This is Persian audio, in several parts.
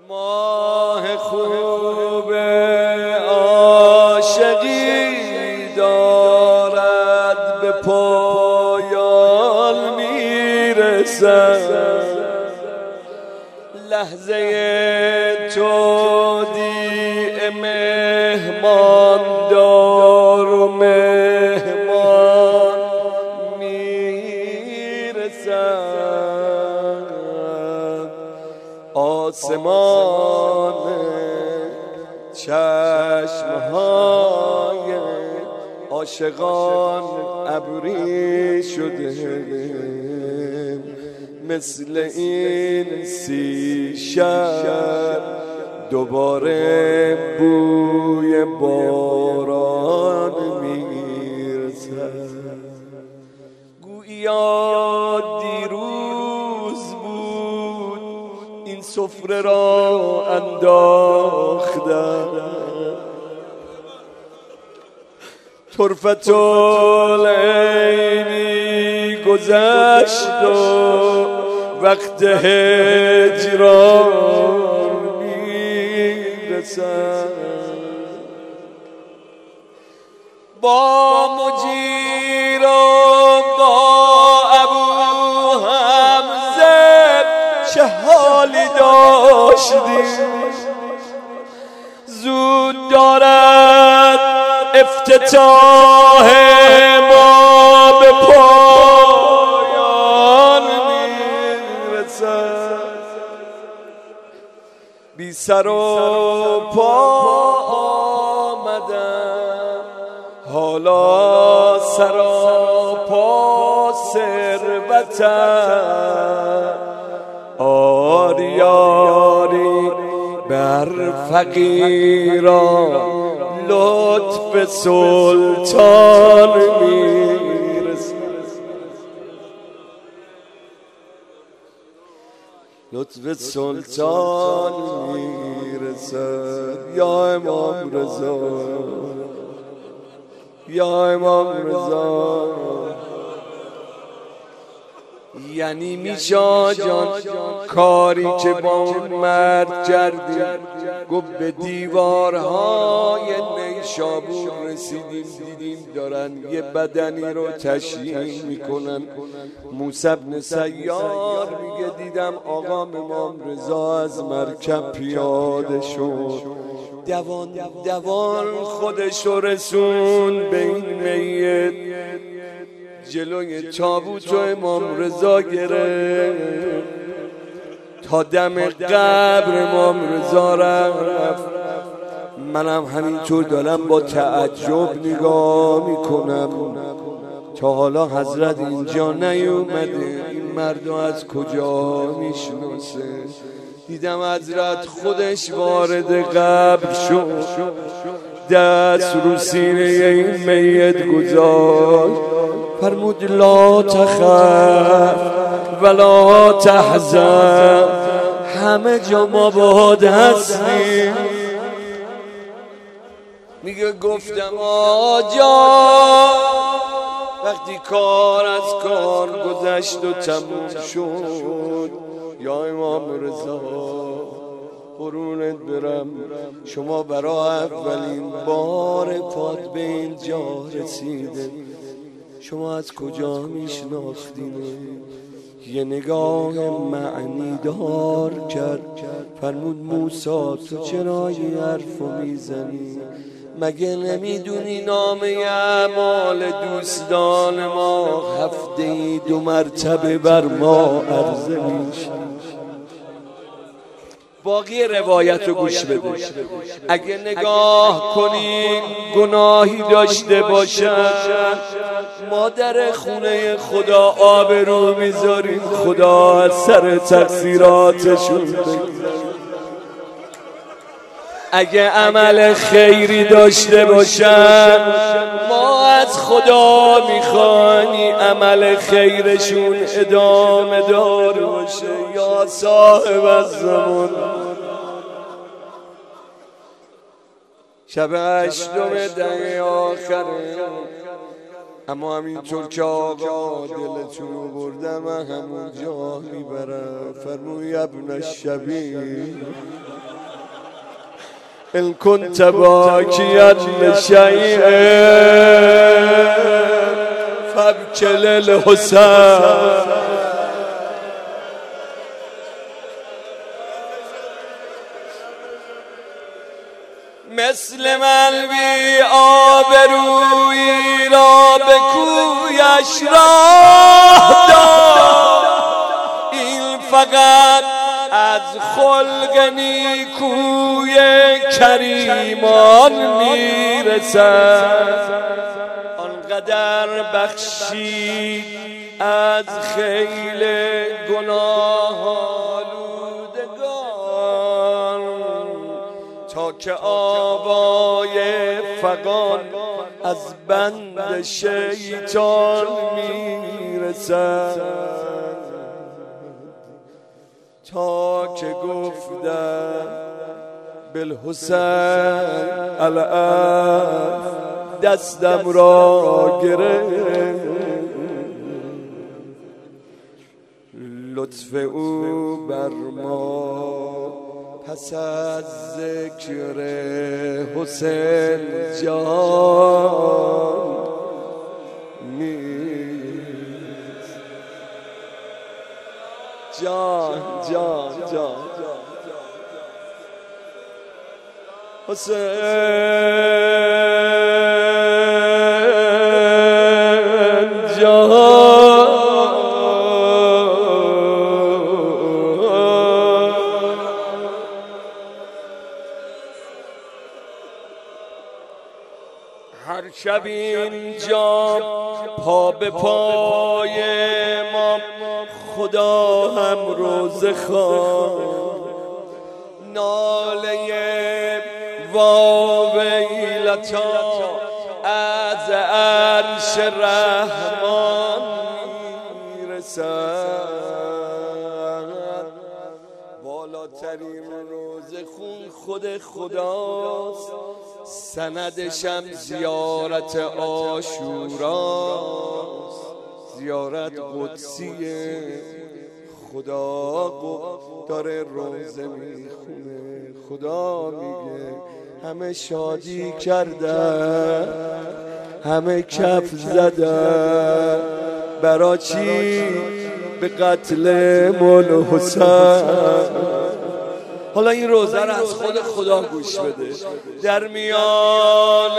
ماه خوب عاشقی دارد به پایان میرسد، لحظه تو دیه مهمان دار و مهمان میرسد، آسمان چشمهای عاشقان ابری شده، مثل این سی شب دوباره بوی باران میرسد. گویا دیروز بود این سفره را انداختم، طرفت العینی گذشت و وقت هجران میرسد. با مجیر و با ابو حمزه چه حالی داشتیم، زود دارد افتتاح ما به پایان میرسد. بی سر و پا آمدم، حالا سراپا ثروتم، آری آری بر فقیران لطف سلطان میرسد، لطف سلطان میرسد. یا امام رضا، یا امام رضا. یعنی میشا جان کاری که با اون مرد کردی، گفت به دیوارهای نیشابور رسیدیم، دیدیم دارن یه بدنی رو تشییع میکنن. موسی بن سیار میگه دیدم آقا امام رضا از مرکب پیاده شد، دوان دوان خودش رو رسون به این میت، جلوی تابوت و امام رضا گرفت تا دم قبر امام رضا رفت. منم همینطور دارم با تعجب نگاه میکنم تا حالا حضرت اینجا نیومده، این مردو از کجا میشناسه؟ دیدم حضرت خودش وارد قبر شد، دست رو سینه این میت گذاشت، فرمود لا تخف ولا تحزن، همه جا ما باهات هستیم. میگه گفتم آجا وقتی کار از کار گذشت و تموم شد، یا امام رضا قرونت برم، شما برای اولین بار پاد به اینجا رسیده، شما از کجا میشناختینه؟ یه نگاه معنی دار کرد، فرمود موسی تو چرا یه حرفو میزنی؟ مگه نمیدونی نامه اعمال دوستان ما هفته‌ای 2 مرتبه بر ما عرضه میشه؟ باقی روایت رو گوش بده. اگه نگاه کنین گناهی داشته باشن، مادر خونه خدا آبرو میذارین، خدا از سر تقصیراتشون بگذاره. اگه عمل خیری داشته باشن، ما از خدا میخوانی عمل خیرشون ادامه دار باشه. یا صاحب الزمان، شب 8 دهه آخره، اما همینطور که آقا دلتون رو بردم همون جا میبرم. فرموی ابن الشبیب إن كنت باكيا لشيء فابك للحسين. مثل من بی آبرویی را به کویش راه داد، این فقط از خلق نیکوی کریمان میرسد. آنقدر بخشید از خیل گناه آلودگان تا که آوای فغان از بند شیطان میرسد. تا که گفتم بالحسین العف دستم را گرفت، لطف او بر ما پس از ذکر حسین جان جان جان جان حسین جان. هر شب اینجا پا به پای ما خدا هم روزه خواند، ناله واویلتا از عرش رحمان میرسد. بالاترین روزه خون خود خداست، سندشم زیارت عاشوراست، زیارت قدسیه. خدا داره روزه میخونه، خدا میگه همه شادی کردن، همه کف زدن، برا چی؟ به قتل مول حسین. حالا این روزه رو از خود خدا گوش بده. در میان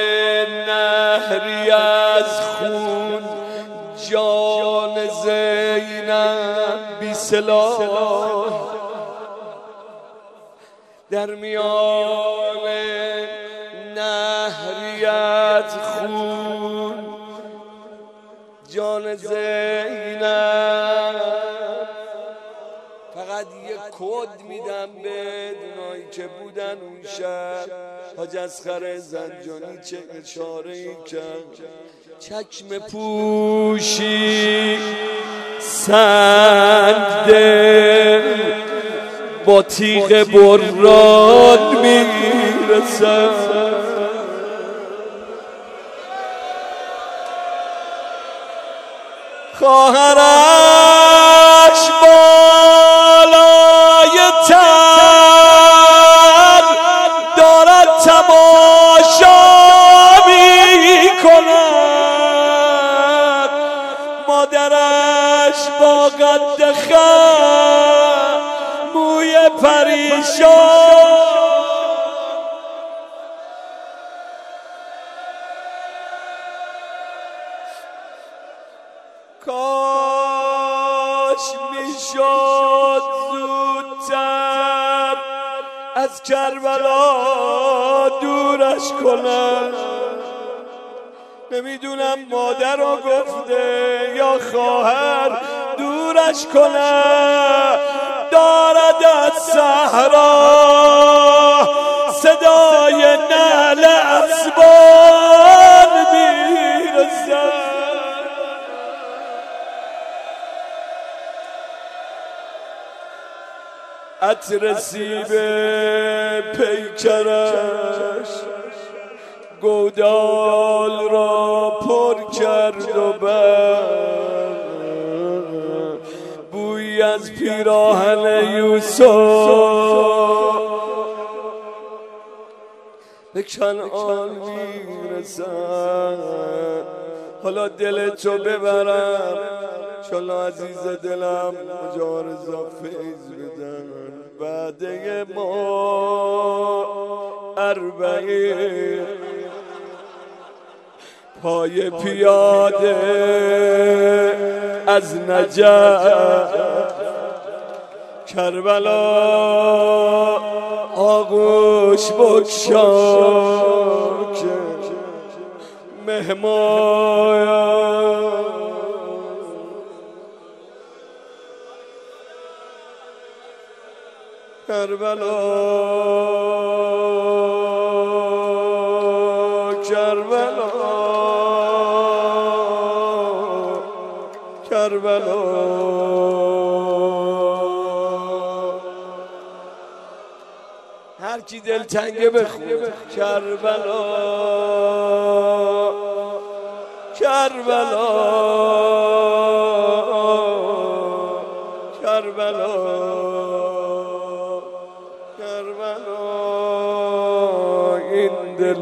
نهری از خون جان زینب بی سلاح، در میان نهری از خون جان زینب. فقط یه کد میدم به اونایی که بودن اون شب. حاج اصغر زنجانی چه اشاره‌ای کرد، چکمه پوشی سنگ دل با تیغ بران میرسد. خواهرش بالای تن دارد تماشا میکند، مادرش با قد خم موی پریشان کاش میشد زودتر از کربلا دورش کنم. نمیدونم مادر رو گفته یا خواهر دورش کنم. دارد از صحرا صدای نعل اسبان میرسد. عطر سیب پیکرش گودال را پر کرد و بر بوی از پیراهن یوسف به کنعان میرسن. حالا دل تو ببرم چون عزیز دلم مجارزا فیض بدن. بعده ما 40 پای پیاده از نجف کربلا آغوش بگشا که مهمان کربلا کربلا کربلا هر کی دلتنگه بخونه کربلا کربلا کربلا کربلا این دل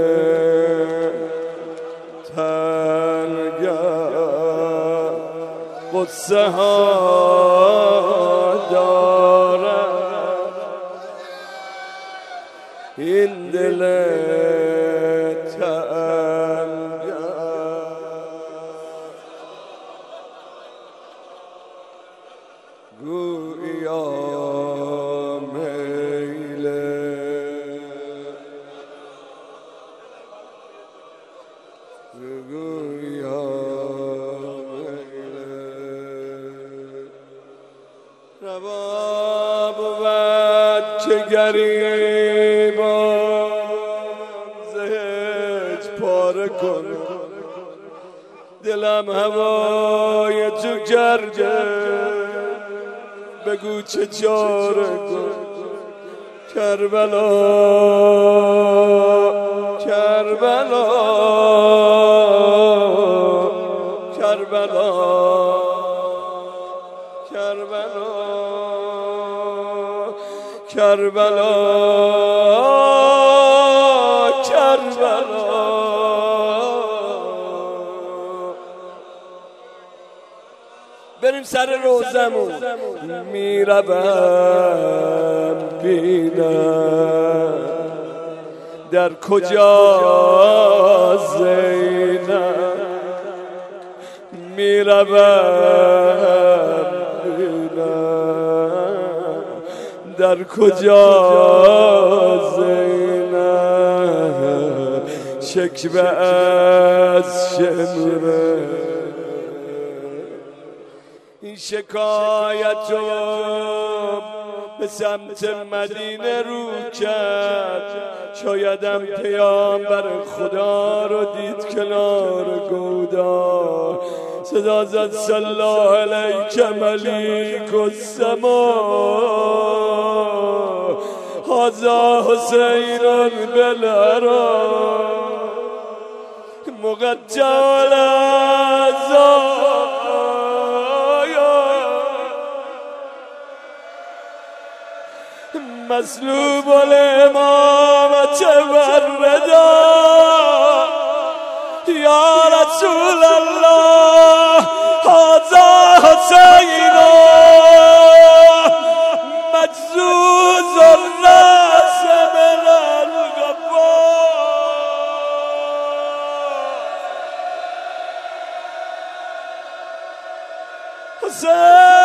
تنگه قصه ها دارد. این دل تنگه گویا میله گویا میله روا بود که گریبان زهج پاره کن. دلم هوای تو کرده بگو چه چاره کن. کربلا کربلا کربلا کربلا کربلا کربلا بریم سر روزمون میروم بینم در کجا زینب. میروم بینم در کجا زینب. شکوه از شمره این شکایتو به سمت مدینه رو کرد. شایدم پیامبر خدا رو دید کنار گودا. صدا زد صلی الله علیک ملیک السما هذا حسین بالعرا مقطع الاعضاء مسلوب الامامة والرضا یا رسول الله هذا حسین مجزوز الراس من الغفار. حسین